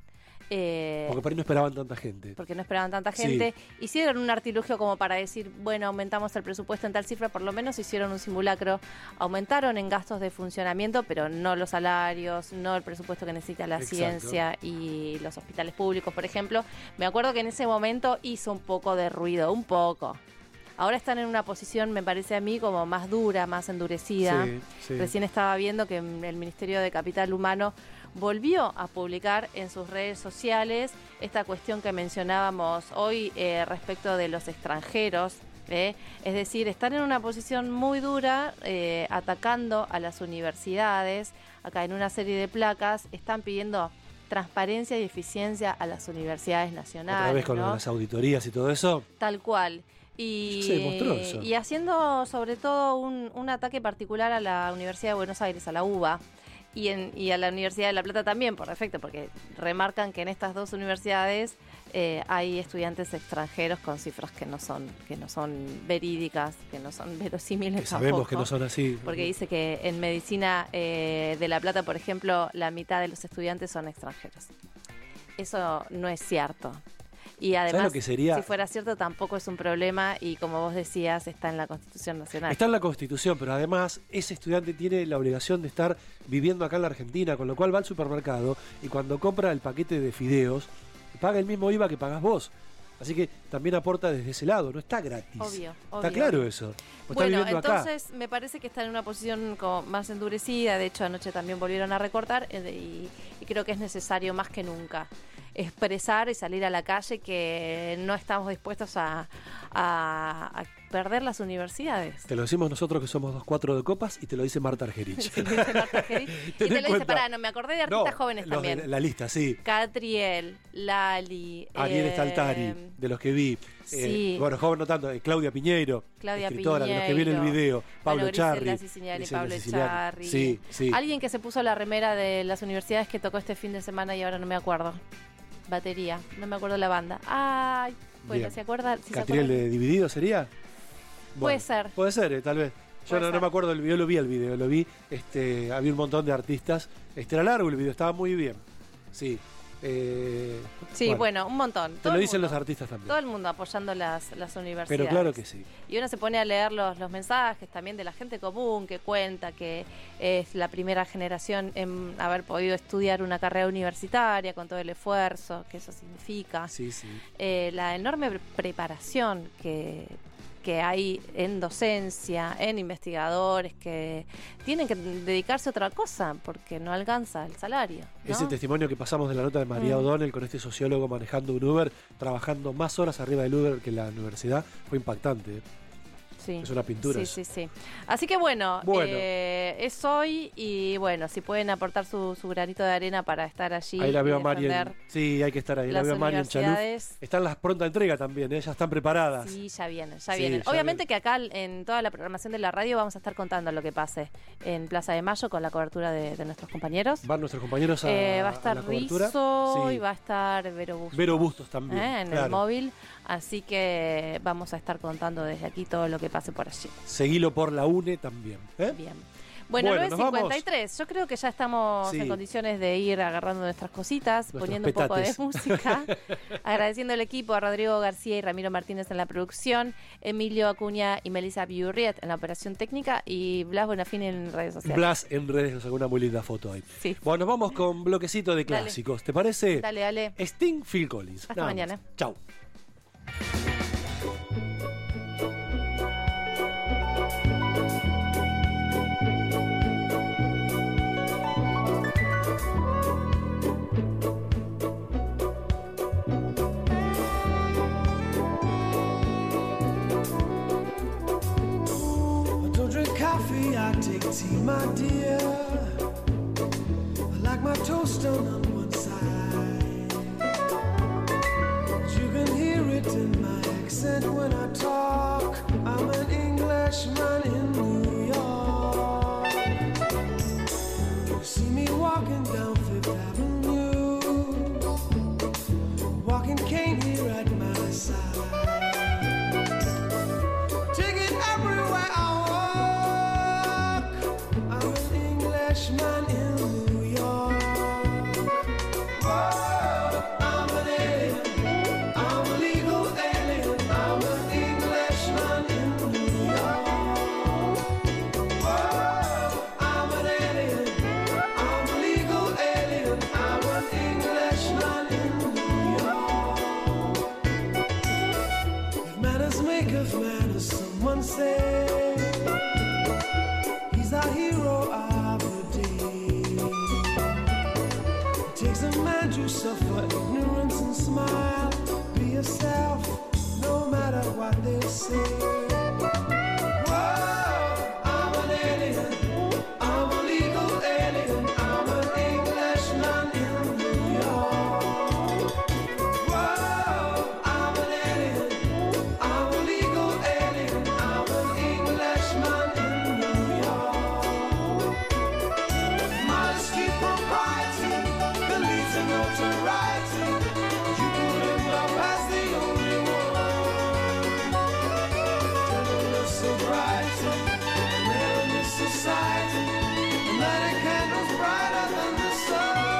Eh, porque por ahí no esperaban tanta gente. Porque no esperaban tanta gente. Sí. Hicieron un artilugio como para decir, bueno, aumentamos el presupuesto en tal cifra, por lo menos hicieron un simulacro. Aumentaron en gastos de funcionamiento, pero no los salarios, no el presupuesto que necesita la Exacto. ciencia y los hospitales públicos, por ejemplo. Me acuerdo que en ese momento hizo un poco de ruido, un poco. Ahora están en una posición, me parece a mí, como más dura, más endurecida. Sí, sí. Recién estaba viendo que el Ministerio de Capital Humano volvió a publicar en sus redes sociales esta cuestión que mencionábamos hoy eh, respecto de los extranjeros. ¿eh? Es decir, están en una posición muy dura eh, atacando a las universidades. Acá en una serie de placas están pidiendo transparencia y eficiencia a las universidades nacionales. Otra vez con ¿no? las auditorías y todo eso. Tal cual. Y, se demostró eso. y haciendo sobre todo un, un ataque particular a la Universidad de Buenos Aires, a la U B A, y, en, y a la Universidad de La Plata también, por defecto, porque remarcan que en estas dos universidades eh, hay estudiantes extranjeros con cifras que no son que no son verídicas, que no son verosímiles que sabemos tampoco, que no son así. Porque dice que en medicina eh, de La Plata, por ejemplo, la mitad de los estudiantes son extranjeros. Eso no es cierto. Y además, lo que sería? si fuera cierto, tampoco es un problema y, como vos decías, está en la Constitución Nacional. Está en la Constitución, pero además ese estudiante tiene la obligación de estar viviendo acá en la Argentina, con lo cual va al supermercado y cuando compra el paquete de fideos, paga el mismo I V A que pagás vos. Así que también aporta desde ese lado, no está gratis. Obvio, Está obvio. claro eso. Pues bueno, está entonces acá. me parece que están en una posición como más endurecida. De hecho, anoche también volvieron a recortar eh, y, y creo que es necesario más que nunca expresar y salir a la calle que no estamos dispuestos a, a, a perder las universidades. Te lo decimos nosotros que somos dos cuatro de copas y te lo dice Marta Argerich. Sí, dice Marta Argerich. Y te lo dice, pará, no, me acordé de artistas no, jóvenes también. De la lista, sí. Catriel, Lali. Ariel eh, Staltari, de los que vi. Sí. Eh, bueno, joven no tanto, eh, Claudia Piñeiro, Claudia escritora, Piñeiro, de los que vi en el video. Pablo bueno, Charri. Griselda Siciliani, Griselda Pablo Siciliani. Charri. Sí, sí. Alguien que se puso la remera de las universidades que tocó este fin de semana y ahora no me acuerdo. Batería, no me acuerdo la banda. Ay, bueno, Bien. ¿se acuerda? Si ¿Catriel de Dividido sería? Bueno, puede ser. Puede ser, eh, tal vez. Yo no, no me acuerdo del video, lo vi el video, lo vi, este, había un montón de artistas. Este era largo el video, estaba muy bien. Sí. Eh, Sí, bueno, bueno, un montón. Te lo dicen mundo, los artistas también. Todo el mundo apoyando las, las universidades. Pero claro que sí. Y uno se pone a leer los, los mensajes también de la gente común que cuenta que es la primera generación en haber podido estudiar una carrera universitaria con todo el esfuerzo que eso significa. Sí, sí. Eh, la enorme preparación que... que hay en docencia, en investigadores que tienen que dedicarse a otra cosa porque no alcanza el salario, ¿no? Ese testimonio que pasamos de la nota de María mm. O'Donnell con este sociólogo manejando un Uber, trabajando más horas arriba del Uber que la universidad, fue impactante. Sí. Es una pintura. Sí, eso. sí, sí. Así que bueno, bueno. Eh, es hoy y bueno, si pueden aportar su, su granito de arena para estar allí. Ahí la veo a y Marian. Sí, hay que estar ahí. La veo a Marian Chaluf. Están las pronta entrega también, ¿eh? Ya están preparadas. Sí, ya vienen, ya sí, vienen. Ya Obviamente vienen. que acá en toda la programación de la radio vamos a estar contando lo que pase en Plaza de Mayo con la cobertura de, de nuestros compañeros. Van nuestros compañeros a, eh, va a estar a la cobertura. Rizzo sí. y va a estar Vero Bustos. Vero Bustos también. ¿eh? En claro. el móvil. Así que vamos a estar contando desde aquí todo lo que pase por allí. Seguilo por la UNE también. ¿eh? Bien. Bueno, bueno nueve cincuenta y tres. Yo creo que ya estamos sí. en condiciones de ir agarrando nuestras cositas, Nuestros poniendo petates. un poco de música. Agradeciendo al equipo, a Rodrigo García y Ramiro Martínez en la producción, Emilio Acuña y Melissa Biurriet en la operación técnica y Blas Bonafini en redes sociales. Blas en redes, nos sacó una muy linda foto ahí. Sí. Bueno, nos vamos con bloquecito de clásicos. Dale. ¿Te parece? Dale, dale. Sting, Phil Collins. Hasta Nada mañana. Más. Chau. I take tea, my dear. I like my toast done on one side. But you can hear it in my accent when I talk. I'm an Englishman in New York. You see me walking down Fifth Avenue, walking cane here at my side. Take it everywhere I man in New York. Whoa, I'm an alien. I'm a legal alien. I'm an Englishman in New York. Whoa, I'm an alien. I'm a legal alien. I'm an Englishman in New York. If manners make of manners, someone say he's a hero. I takes a man to suffer ignorance and smile. Be yourself, no matter what they say. Whoa, I'm an alien. I'm a legal alien. I'm an Englishman in New York. Whoa, I'm an alien. I'm a legal alien. I'm an Englishman in New York. Modesty, propriety, notoriety, you put him up as the only one. Gentleness, sobriety, man in this society, lighting candles brighter than the sun.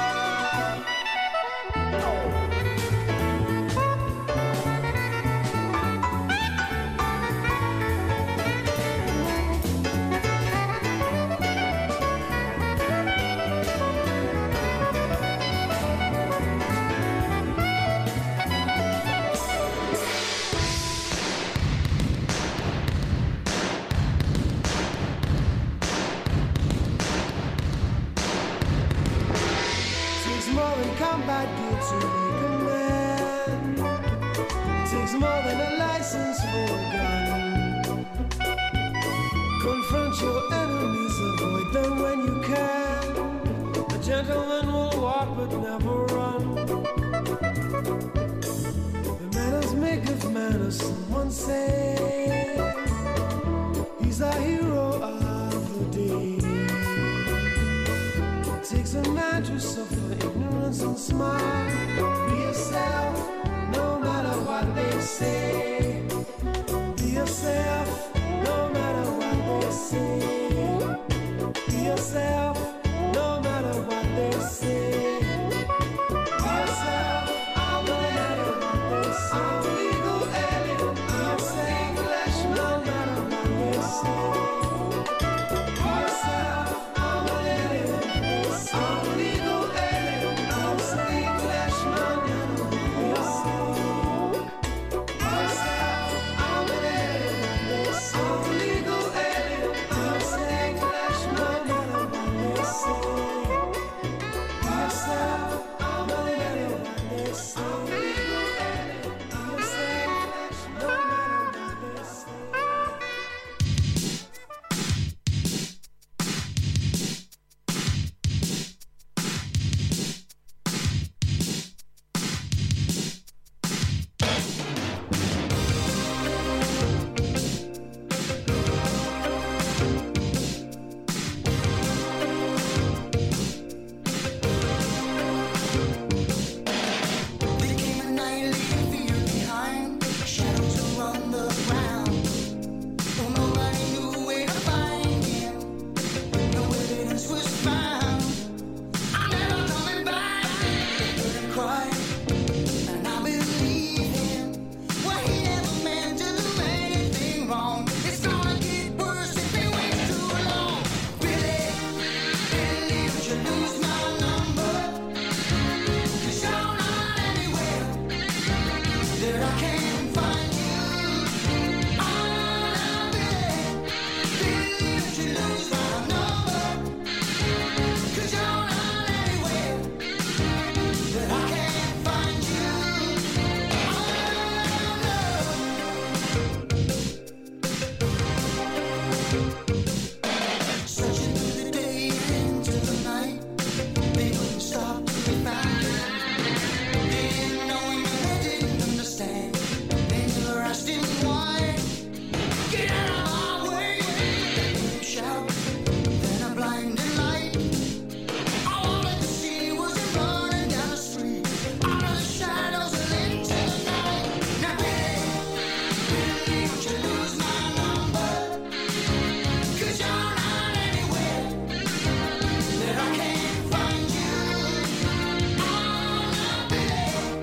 Combat gear to make a man. It takes more than a license for a gun. Confront your enemies, avoid them when you can. A gentleman will walk but never run. The manners make of manners, someone say. He's a hero of the day. It takes a man to suffer ignorance and smile. Be yourself, no matter what they say. Be yourself.